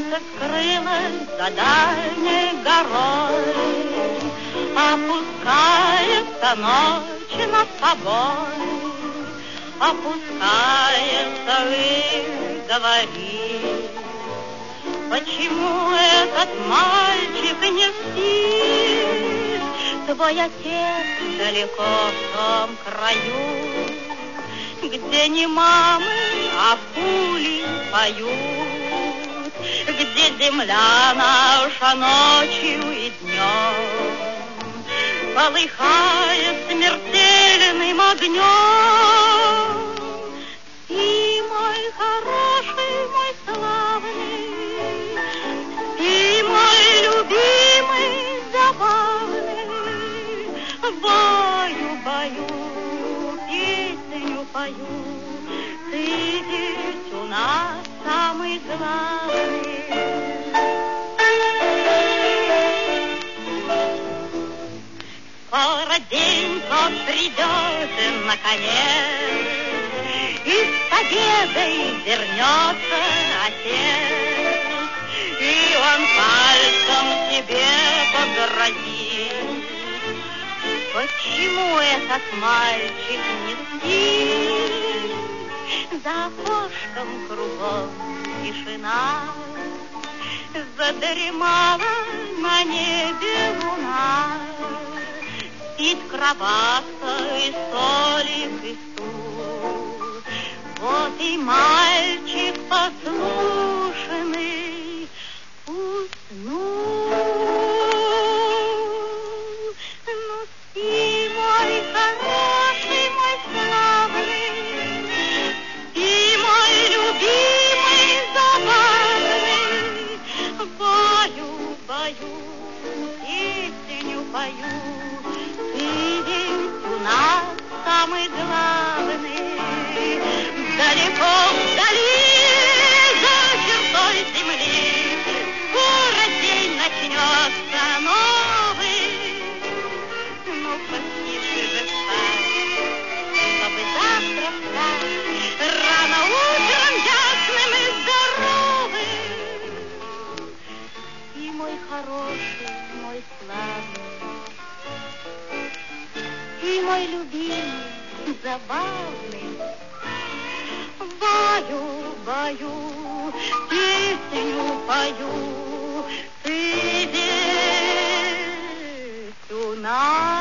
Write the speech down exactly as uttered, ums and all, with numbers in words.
солнце скрылось за дальней горой, опускается ночь над тобой, опускается, и говорит, почему этот мальчик не спит? Твой отец далеко в том краю, где не мамы, а пули поют, где земля наша ночью и днем полыхает смертельным огнем. Ты мой хороший, мой славный, ты мой любимый, забавный, бою, бою, песню пою, ты ведь у нас самый главный. Скоро день тот придет, наконец, и с победой вернется отец, и он пальцем тебе погрозит. Почему этот мальчик не спит? За окошком кругом тишина, задремала на небе луна, спит кроватка и столик, и стул. Вот и мальчик послушный уснул. Ну спи, мой хороший, мой славный, спи, мой любимый, забавный, бою, бою, песню пою, ты ведь у нас самый главный. Далеко вдали, за чертой земли, скоро день начнется новый. Ну, потише же встать, чтобы завтра встать рано утром ясным и здоровым. И мой хороший, мой славный, и мой любимый, забавный, баю, баю, песню пою, ты ведь у нас